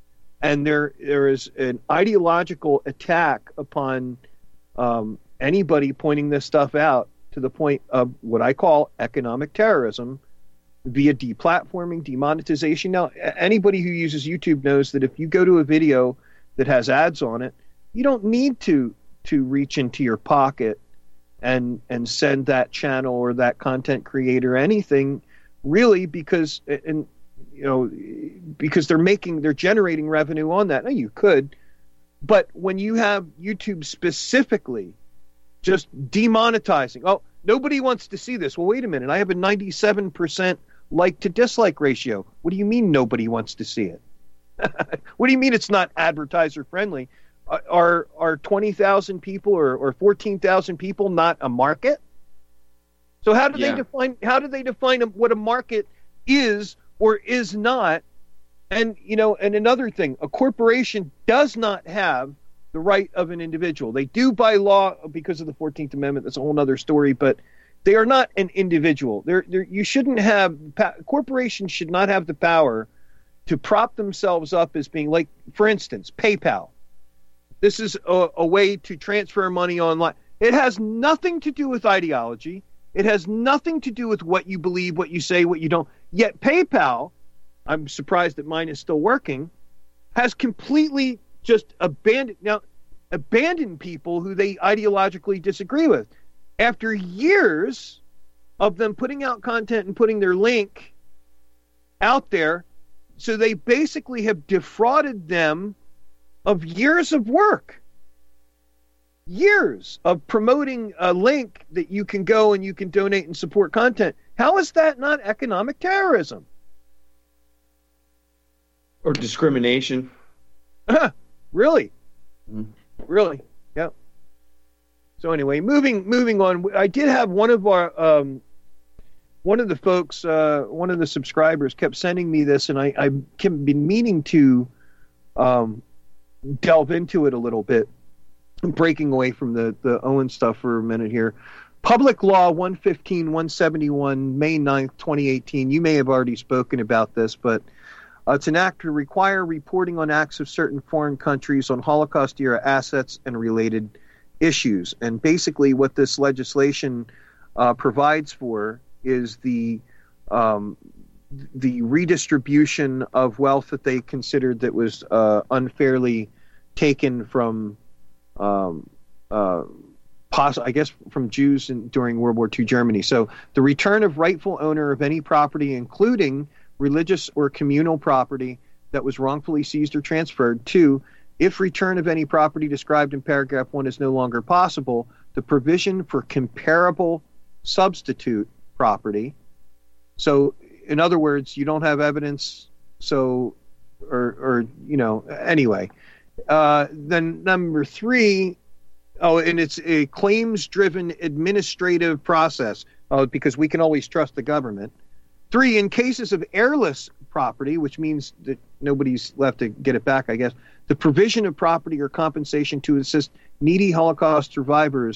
and there there is an ideological attack upon um, anybody pointing this stuff out to the point of what I call economic terrorism, via deplatforming, demonetization. Now, anybody who uses YouTube knows that if you go to a video that has ads on it, you don't need to to reach into your pocket and and send that channel or that content creator anything, really, because and you know because they're making they're generating revenue on that. Now, you could, but when you have YouTube specifically just demonetizing, oh, nobody wants to see this. Well, wait a minute, I have a ninety-seven percent like to dislike ratio. What do you mean nobody wants to see it? What do you mean it's not advertiser friendly? Are are twenty thousand people or, or fourteen thousand people not a market? So how do yeah. they define how do they define what a market is or is not? And you know, and another thing, a corporation does not have the right of an individual. They do by law because of the fourteenth Amendment. That's a whole other story, but they are not an individual. They're, they're, you shouldn't have corporations should not have the power to prop themselves up as being like, for instance, PayPal. This is a, a way to transfer money online. It has nothing to do with ideology. It has nothing to do with what you believe, what you say, what you don't. Yet PayPal, I'm surprised that mine is still working, has completely just abandoned now abandoned people who they ideologically disagree with. After years of them putting out content and putting their link out there, so they basically have defrauded them of years of work, years of promoting a link that you can go and you can donate and support content. How is that not economic terrorism? Or discrimination? Really? Mm. Really? Yeah. So anyway, moving moving on. I did have one of our um, one of the folks, uh, one of the subscribers, kept sending me this, and I I've been meaning to um, delve into it a little bit. I'm breaking away from the the Owen stuff for a minute here. Public Law one fifteen one seventy-one, May ninth, twenty eighteen. You may have already spoken about this, but uh, it's an act to require reporting on acts of certain foreign countries on Holocaust-era assets and related issues. And basically what this legislation uh, provides for is the um, the redistribution of wealth that they considered that was uh, unfairly taken from, um, uh, poss- I guess, from Jews in, during World War Two Germany. So the return of rightful owner of any property, including religious or communal property that was wrongfully seized or transferred. Two, if return of any property described in paragraph one is no longer possible, the provision for comparable substitute property. So, in other words, you don't have evidence, so, or, or you know, anyway. Uh, then number three, oh, and it's a claims-driven administrative process, uh, because we can always trust the government. Three, in cases of heirless property, which means that nobody's left to get it back, I guess, the provision of property or compensation to assist needy Holocaust survivors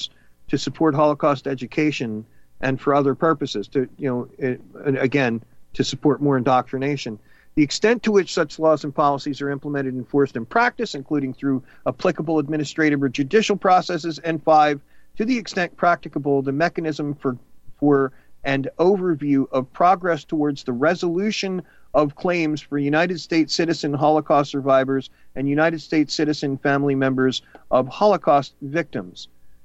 to support Holocaust education and for other purposes, to, you know, it, again, to support more indoctrination. The extent to which such laws and policies are implemented and enforced in practice, including through applicable administrative or judicial processes. And five, to the extent practicable, the mechanism for, for and overview of progress towards the resolution of claims for United States citizen Holocaust survivors and United States citizen family members of Holocaust victims.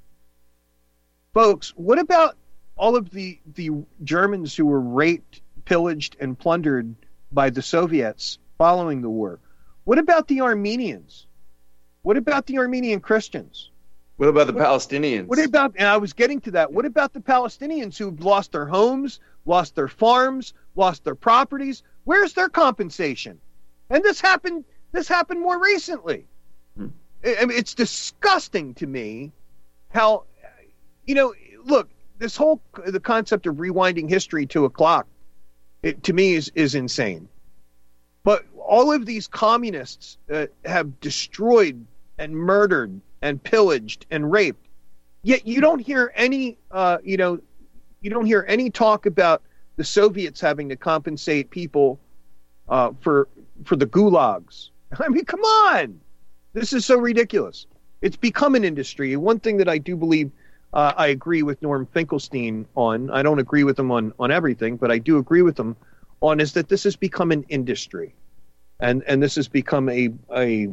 Folks, what about all of the, the Germans who were raped, pillaged, and plundered by the Soviets following the war? What about the Armenians? What about the Armenian Christians? What about the what, Palestinians? What about, and I was getting to that, what about the Palestinians who've lost their homes, lost their farms, lost their properties? Where's their compensation? And this happened, this happened more recently. Hmm. I mean, it's disgusting to me how, you know, look, this whole, the concept of rewinding history to a clock, it, to me is, is insane. But all of these communists uh, have destroyed and murdered and pillaged and raped. Yet you don't hear any, uh, you know, you don't hear any talk about the Soviets having to compensate people uh, for for the gulags. I mean, come on, this is so ridiculous. It's become an industry. One thing that I do believe uh, I agree with Norm Finkelstein on, I don't agree with him on on everything, but I do agree with him on, is that this has become an industry, and and this has become a a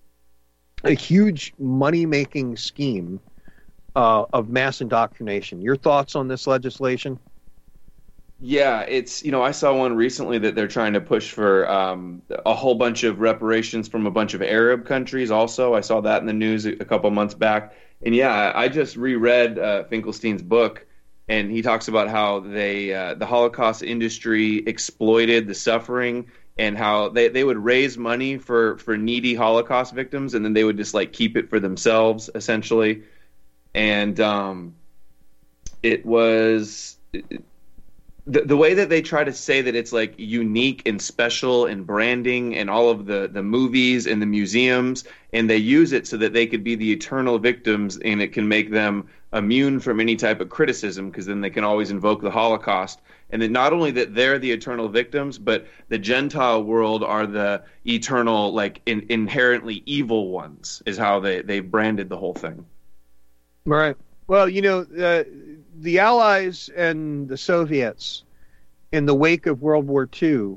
a huge money-making scheme uh, of mass indoctrination. Your thoughts on this legislation? Yeah, it's, you know, I saw one recently that they're trying to push for um, a whole bunch of reparations from a bunch of Arab countries also. I saw that in the news a, a couple months back. And yeah, I just reread uh, Finkelstein's book, and he talks about how they uh, the Holocaust industry exploited the suffering, and how they, they would raise money for, for needy Holocaust victims, and then they would just like keep it for themselves, essentially. And um, it was it, the the way that they try to say that it's like unique and special and branding and all of the, the movies and the museums, and they use it so that they could be the eternal victims, and it can make them immune from any type of criticism, because then they can always invoke the Holocaust. And then not only that they're the eternal victims, but the Gentile world are the eternal, like in, inherently evil ones, is how they, they branded the whole thing. Right. Well, you know, uh, the Allies and the Soviets, in the wake of World War Two,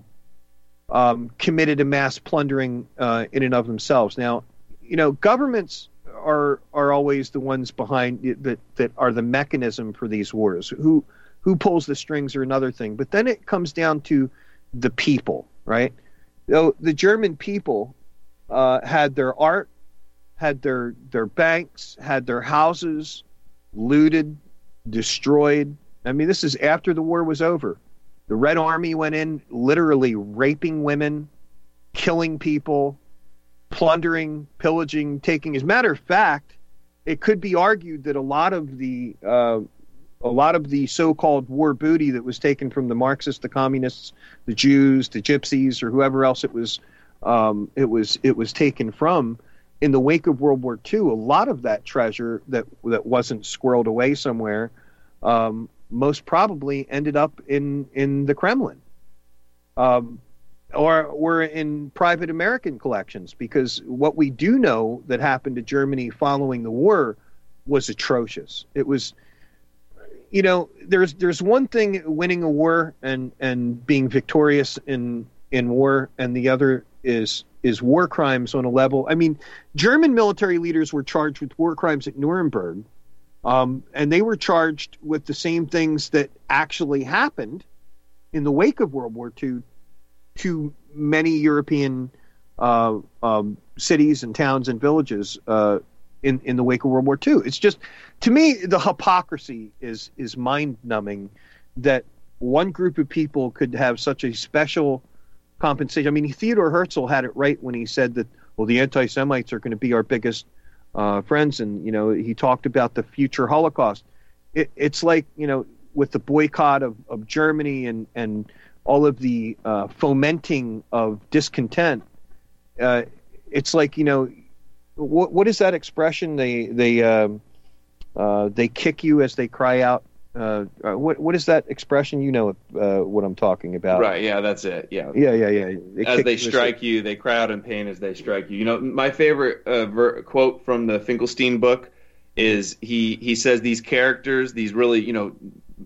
um, committed a mass plundering uh, in and of themselves. Now, you know, governments are are always the ones behind that that are the mechanism for these wars. Who who pulls the strings are another thing. But then it comes down to the people, right? So the German people uh, had their art, had their their banks, had their houses looted, destroyed. I mean, this is after the war was over. The Red Army went in, literally raping women, killing people, plundering, pillaging, taking. As a matter of fact, it could be argued that a lot of the uh, a lot of the so-called war booty that was taken from the Marxists, the communists, the Jews, the gypsies, or whoever else it was, um, it was it was taken from, in the wake of World War Two, a lot of that treasure that that wasn't squirreled away somewhere, um, most probably ended up in in the Kremlin. Um, Or, or in private American collections, because what we do know that happened to Germany following the war was atrocious. It was, you know, there's there's one thing winning a war and, and being victorious in in war, and the other is is war crimes on a level. I mean, German military leaders were charged with war crimes at Nuremberg, um, and they were charged with the same things that actually happened in the wake of World War Two to many European uh, um, cities and towns and villages uh, in in the wake of World War Two. It's just, to me, the hypocrisy is is mind-numbing that one group of people could have such a special compensation. I mean, Theodor Herzl had it right when he said that, well, the anti-Semites are going to be our biggest uh, friends, and, you know, he talked about the future Holocaust. It, it's like, you know, with the boycott of, of Germany and and all of the uh, fomenting of discontent, uh, it's like, you know, what what is that expression? They they um, Uh, they kick you as they cry out. Uh, uh, what what is that expression? You know uh, what I'm talking about, right? Yeah, that's it. Yeah, yeah, yeah, yeah. They as they strike you, they cry out in pain as they strike you. You know, my favorite uh, ver- quote from the Finkelstein book is he he says these characters, these really you know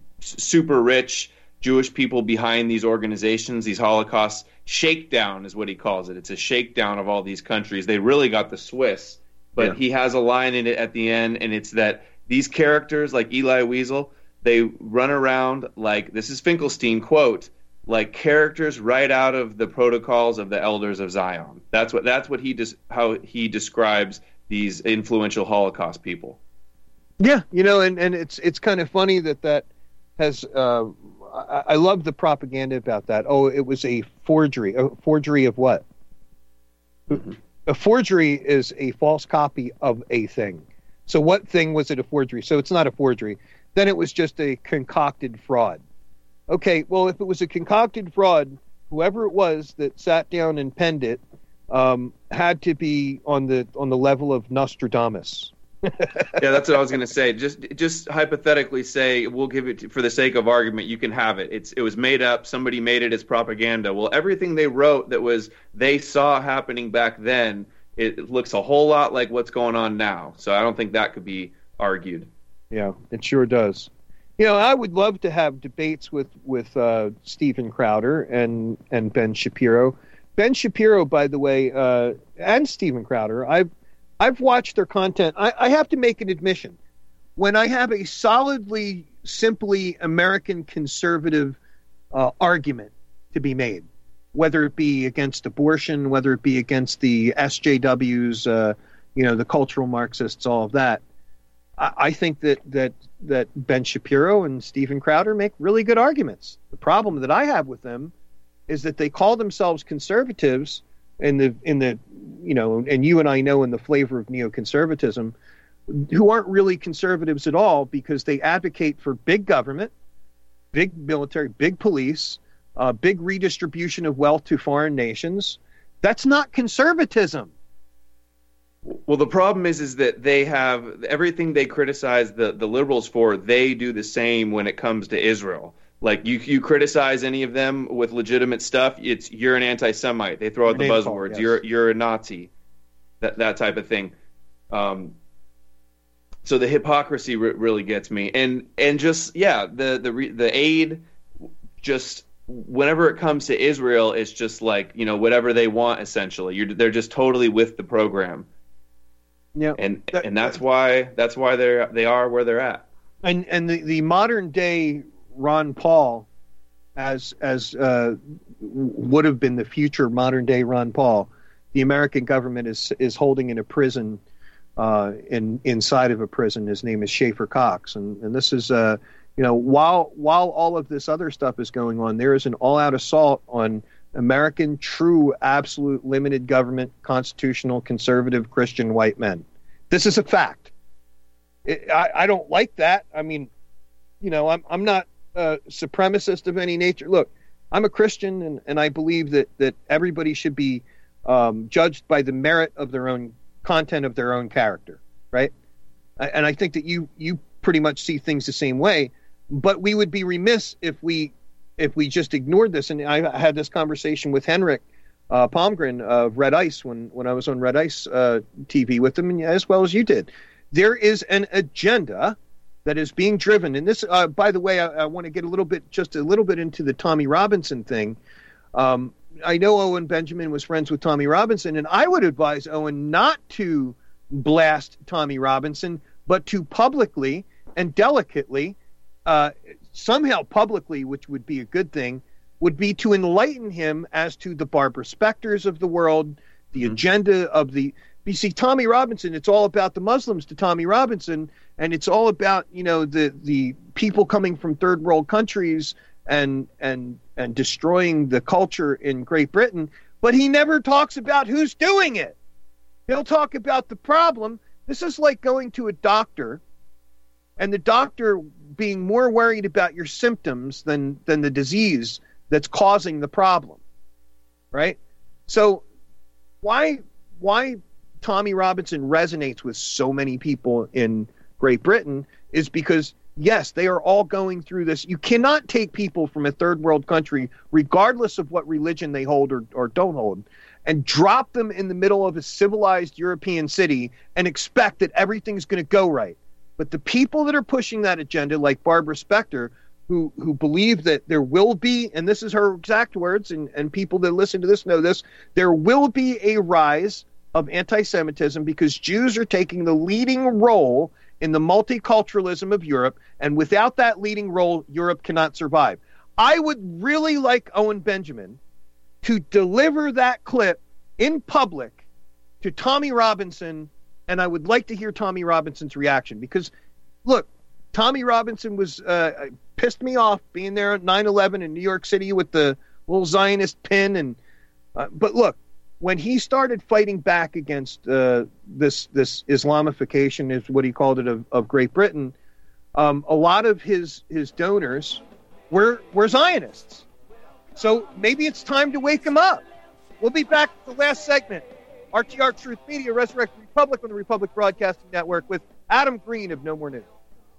super rich Jewish people behind these organizations, these Holocausts, shakedown is what he calls it. It's a shakedown of all these countries. They really got the Swiss, but yeah. he has a line in it at the end, and it's that these characters like Eli Wiesel, they run around like, this is Finkelstein, quote, like characters right out of the protocols of the Elders of Zion. That's what that's what he des- how he describes these influential Holocaust people. Yeah, you know, and, and it's it's kind of funny that that has. Uh, I, I love the propaganda about that. Oh, it was a forgery. A forgery of what? Mm-hmm. A forgery is a false copy of a thing. So what thing was it a forgery? So it's not a forgery. Then it was just a concocted fraud. Okay, well, if it was a concocted fraud, whoever it was that sat down and penned it um, had to be on the on the level of Nostradamus. Yeah, that's what I was going to say. Just just hypothetically say, we'll give it to, for the sake of argument, you can have it. It's it was made up. Somebody made it as propaganda. Well, everything they wrote that was they saw happening back then, it looks a whole lot like what's going on now. So I don't think that could be argued. Yeah, it sure does. You know, I would love to have debates with with uh, Steven Crowder and and Ben Shapiro. Ben Shapiro, by the way, uh, and Steven Crowder, I've I've watched their content. I, I have to make an admission. When I have a solidly, simply American conservative uh, argument to be made, whether it be against abortion, whether it be against the S J Ws, uh, you know, the cultural Marxists, all of that, I, I think that, that, that Ben Shapiro and Steven Crowder make really good arguments. The problem that I have with them is that they call themselves conservatives in the, in the, you know, and you and I know in the flavor of neoconservatism, who aren't really conservatives at all because they advocate for big government, big military, big police, uh, big redistribution of wealth to foreign nations. That's not conservatism. Well, the problem is, is that they have everything they criticize the, the liberals for. They do the same when it comes to Israel. Like you, you criticize any of them with legitimate stuff, it's you're an anti-Semite. They throw out the buzzwords. Yes. You're you're a Nazi, that that type of thing. Um, so the hypocrisy re- really gets me, and and just yeah, the the re- the aid, just whenever it comes to Israel, it's just like you know whatever they want essentially. You're they're just totally with the program. Yeah, and that, and that's why that's why they're they are where they're at. And and the, the modern day Ron Paul, as as uh, would have been the future modern day Ron Paul, the American government is is holding in a prison, uh, in inside of a prison. His name is Schaefer Cox, and and this is uh you know while while all of this other stuff is going on, there is an all out assault on American true absolute limited government constitutional conservative Christian white men. This is a fact. It, I I don't like that. I mean, you know, I'm I'm not a supremacist of any nature. Look, I'm a Christian, and, and I believe that, that everybody should be um, judged by the merit of their own content of their own character, right? And I think that you you pretty much see things the same way. But we would be remiss if we if we just ignored this. And I had this conversation with Henrik uh, Palmgren of Red Ice when when I was on Red Ice uh, T V with him, and as well as you did. There is an agenda that is being driven. And this, uh, by the way, I, I want to get a little bit, just a little bit into the Tommy Robinson thing. Um, I know Owen Benjamin was friends with Tommy Robinson, and I would advise Owen not to blast Tommy Robinson, but to publicly and delicately, uh, somehow publicly, which would be a good thing, would be to enlighten him as to the Barbara Specters of the world, the mm-hmm. agenda of the... You see, Tommy Robinson, it's all about the Muslims to Tommy Robinson, and it's all about, you know, the, the people coming from third world countries and and and destroying the culture in Great Britain, but he never talks about who's doing it. He'll talk about the problem. This is like going to a doctor and the doctor being more worried about your symptoms than than the disease that's causing the problem, right? So why why Tommy Robinson resonates with so many people in Great Britain is because, yes, they are all going through this. You cannot take people from a third world country, regardless of what religion they hold or, or don't hold, and drop them in the middle of a civilized European city and expect that everything's going to go right. But the people that are pushing that agenda, like Barbara Specter, who who believe that there will be, and this is her exact words, and, and people that listen to this know this, there will be a rise of anti-Semitism because Jews are taking the leading role in the multiculturalism of Europe, and without that leading role, Europe cannot survive. I would really like Owen Benjamin to deliver that clip in public to Tommy Robinson, and I would like to hear Tommy Robinson's reaction because, look, Tommy Robinson was uh, pissed me off being there at nine eleven in New York City with the little Zionist pin, and uh, but look, when he started fighting back against uh, this this Islamification, is what he called it, of, of Great Britain, um, a lot of his his donors were were Zionists. So maybe it's time to wake him up. We'll be back with the last segment. R T R Truth Media, Resurrect the Republic on the Republic Broadcasting Network with Adam Green of No More News.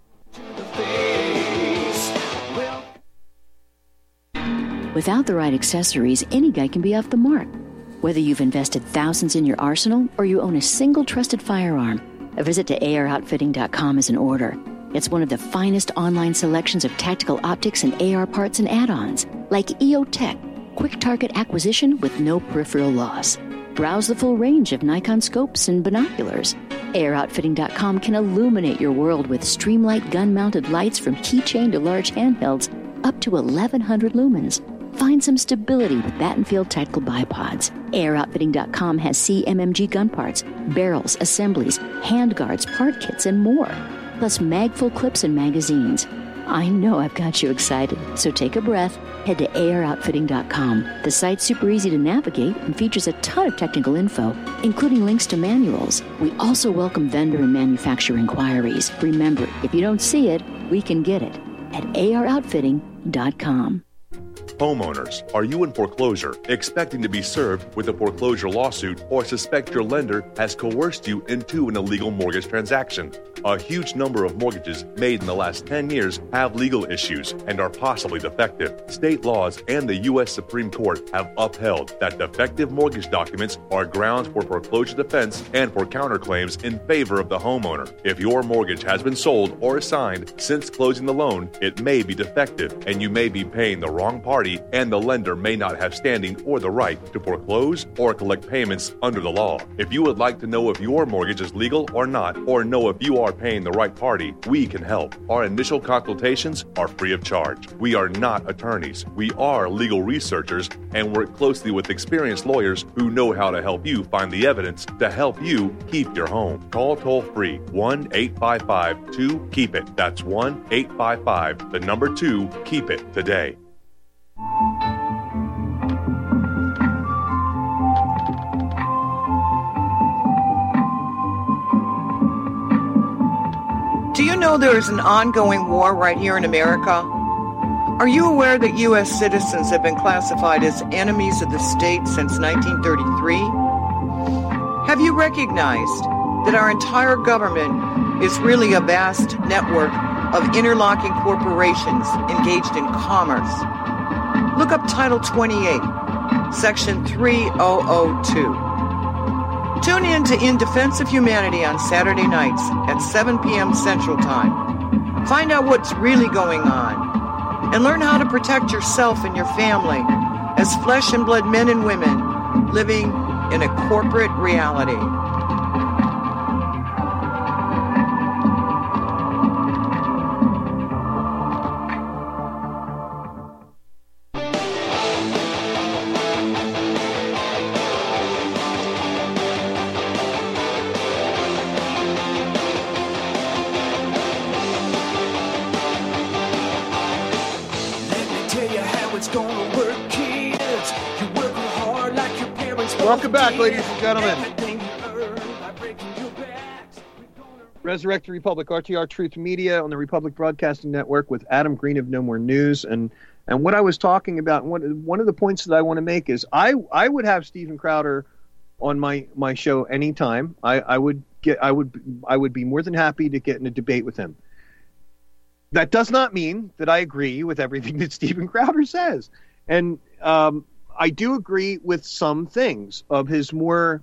Without the right accessories, any guy can be off the mark. Whether you've invested thousands in your arsenal or you own a single trusted firearm, a visit to A R outfitting dot com is in order. It's one of the finest online selections of tactical optics and A R parts and add-ons, like E O Tech, quick target acquisition with no peripheral loss. Browse the full range of Nikon scopes and binoculars. A R outfitting dot com can illuminate your world with Streamlight gun-mounted lights from keychain to large handhelds up to eleven hundred lumens. Find some stability with Battenfield tactical bipods. A R outfitting dot com has C M M G gun parts, barrels, assemblies, handguards, part kits, and more. Plus magful clips and magazines. I know I've got you excited, so take a breath. Head to A R outfitting dot com. The site's super easy to navigate and features a ton of technical info, including links to manuals. We also welcome vendor and manufacturer inquiries. Remember, if you don't see it, we can get it at A R outfitting dot com. Homeowners, are you in foreclosure, expecting to be served with a foreclosure lawsuit, or suspect your lender has coerced you into an illegal mortgage transaction? A huge number of mortgages made in the last ten years have legal issues and are possibly defective. State laws and the U S Supreme Court have upheld that defective mortgage documents are grounds for foreclosure defense and for counterclaims in favor of the homeowner. If your mortgage has been sold or assigned since closing the loan, it may be defective and you may be paying the wrong party, and the lender may not have standing or the right to foreclose or collect payments under the law. If you would like to know if your mortgage is legal or not, or know if you are paying the right party, we can help. Our initial consultations are free of charge. We are not attorneys. We are legal researchers and work closely with experienced lawyers who know how to help you find the evidence to help you keep your home. Call toll-free one eight five five two keep it. That's one eight five five, the number two, keep it today. Do you know there is an ongoing war right here in America? Are you aware that U S citizens have been classified as enemies of the state since nineteen thirty-three? Have you recognized that our entire government is really a vast network of interlocking corporations engaged in commerce? Look up Title twenty-eight, Section three thousand two. Tune in to In Defense of Humanity on Saturday nights at seven p.m. Central Time. Find out what's really going on and learn how to protect yourself and your family as flesh and blood men and women living in a corporate reality. Welcome back, ladies and gentlemen. Resurrect the Republic, R T R Truth Media on the Republic Broadcasting Network with Adam Green of No More News. And and what I was talking about, one, one of the points that I want to make is I, I would have Steven Crowder on my, my show anytime. I, I would get I would I would be more than happy to get in a debate with him. That does not mean that I agree with everything that Steven Crowder says. And um, I do agree with some things of his more,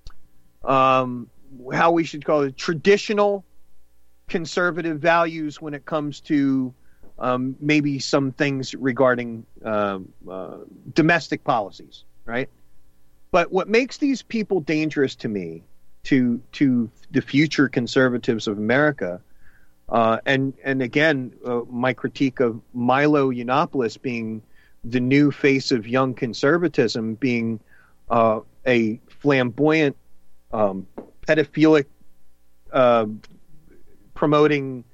um, how we should call it, traditional conservative values when it comes to um, maybe some things regarding uh, uh, domestic policies, right? But what makes these people dangerous to me, to to the future conservatives of America, Uh, and and again, uh, my critique of Milo Yiannopoulos being the new face of young conservatism, being uh, a flamboyant, um, pedophilic, uh, promoting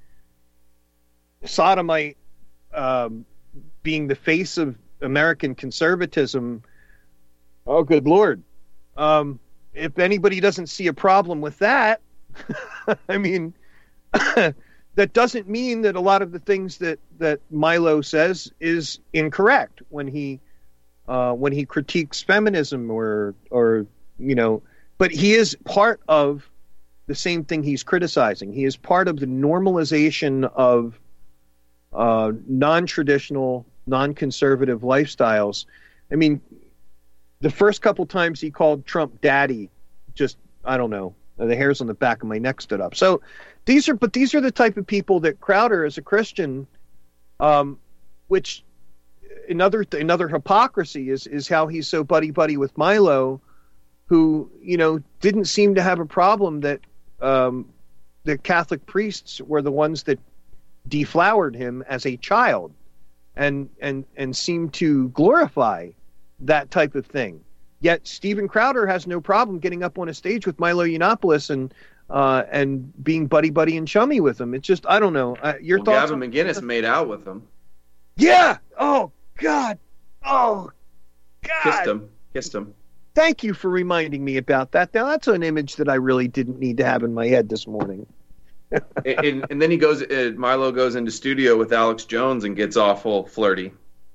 sodomite, um, being the face of American conservatism. Oh, good Lord. Um, if anybody doesn't see a problem with that, I mean... That doesn't mean that a lot of the things that, that Milo says is incorrect when he uh, when he critiques feminism or or you know, but he is part of the same thing he's criticizing. He is part of the normalization of uh, non-traditional, non-conservative lifestyles. I mean, the first couple times he called Trump daddy, just I don't know, the hairs on the back of my neck stood up. So. These are, but these are the type of people that Crowder, as a Christian, um, which another another hypocrisy is is how he's so buddy buddy with Milo, who you know didn't seem to have a problem that um, the Catholic priests were the ones that deflowered him as a child, and and and seemed to glorify that type of thing. Yet Steven Crowder has no problem getting up on a stage with Milo Yiannopoulos and. Uh, and being buddy buddy and chummy with him. It's just, I don't know. Uh, your well, thoughts? Gavin on- McInnes made out with him. Yeah. Oh God. Oh God. Kissed him. Kissed him. Thank you for reminding me about that. Now that's an image that I really didn't need to have in my head this morning. and, and, and then he goes. Uh, Milo goes into studio with Alex Jones and gets awful flirty.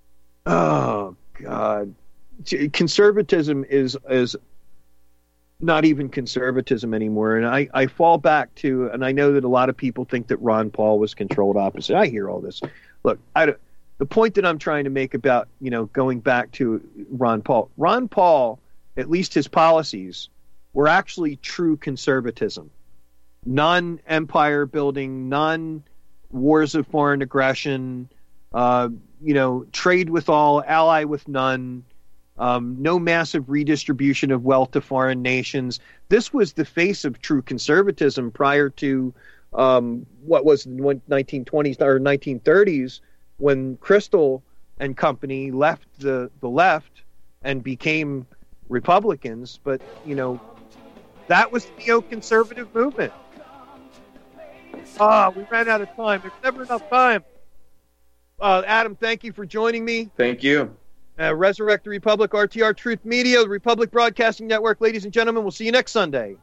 Oh God. Conservatism is is. Not even conservatism anymore. And I, I fall back to, and I know that a lot of people think that Ron Paul was controlled opposite. I hear all this. Look, I, the point that I'm trying to make about, you know, going back to Ron Paul, Ron Paul, at least his policies were actually true conservatism, non-empire building, non-wars of foreign aggression, uh, you know, trade with all, ally with none, Um, no massive redistribution of wealth to foreign nations. This was the face of true conservatism prior to um, what was the nineteen twenties or nineteen thirties when Kristol and company left the, the left and became Republicans. But, you know, that was the neo-conservative movement. Ah, we ran out of time. There's never enough time. Uh, Adam, thank you for joining me. Thank you. Uh, Resurrect the Republic, R T R Truth Media, the Republic Broadcasting Network. Ladies and gentlemen, we'll see you next Sunday.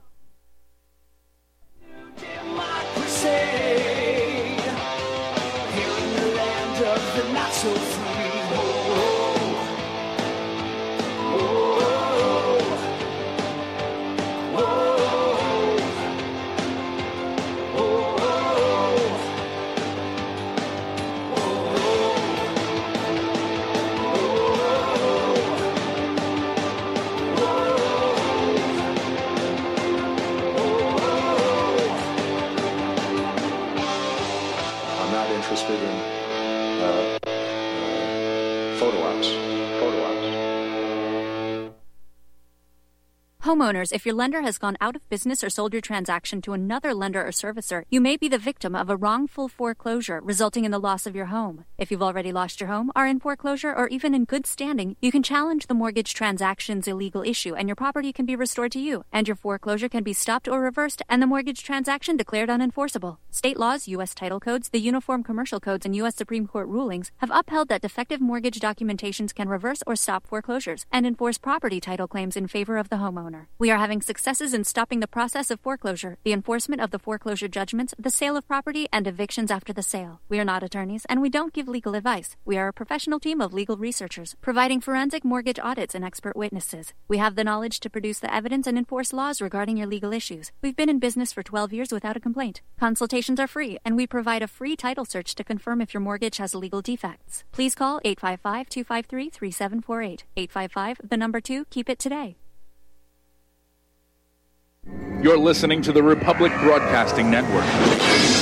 Interested in uh, uh, photo ops. Photo ops. Homeowners, if your lender has gone out of business or sold your transaction to another lender or servicer, you may be the victim of a wrongful foreclosure, resulting in the loss of your home. If you've already lost your home, are in foreclosure, or even in good standing, you can challenge the mortgage transaction's illegal issue, and your property can be restored to you, and your foreclosure can be stopped or reversed, and the mortgage transaction declared unenforceable. State laws, U S title codes, the Uniform Commercial Codes, and U S Supreme Court rulings have upheld that defective mortgage documentations can reverse or stop foreclosures and enforce property title claims in favor of the homeowner. more. We are having successes in stopping the process of foreclosure, the enforcement of the foreclosure judgments, the sale of property, and evictions after the sale. We are not attorneys, and we don't give legal advice. We are a professional team of legal researchers, providing forensic mortgage audits and expert witnesses. We have the knowledge to produce the evidence and enforce laws regarding your legal issues. We've been in business for twelve years without a complaint. Consultations are free, and we provide a free title search to confirm if your mortgage has legal defects. Please call eight five five, two five three, three seven four eight. eight five five, the number two, keep it today. You're listening to the Republic Broadcasting Network.